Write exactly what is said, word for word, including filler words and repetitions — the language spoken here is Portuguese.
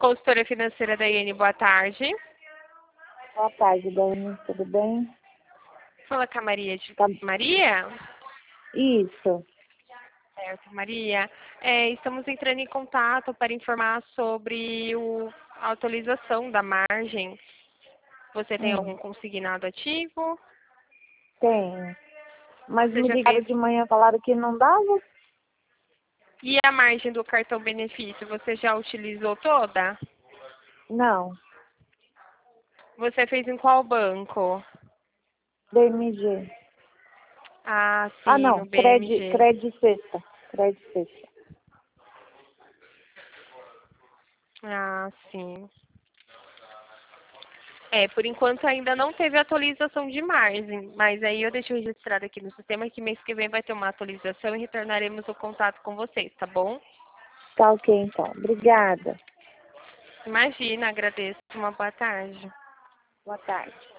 Consultora financeira da I N, boa tarde. Boa tarde, Dani. Tudo bem? Fala com a Maria. De... Tá. Maria? Isso. Certo, Maria. É, estamos entrando em contato para informar sobre o, a atualização da margem. Você tem Hum, algum consignado ativo? Tenho. Mas Você me já ligaram fez? de manhã, falaram que não dava? E a margem do cartão benefício, você já utilizou toda? Não. Você fez em qual banco? B M G. Ah, Ah, sim, no não. Cred, B M G. Cred Sexta. Cred Sexta. Ah, sim. É, por enquanto ainda não teve atualização de margem, mas aí eu deixo registrado aqui no sistema que mês que vem vai ter uma atualização e retornaremos o contato com vocês, tá bom? Tá ok, então. Obrigada. Imagina, agradeço. Uma boa tarde. Boa tarde.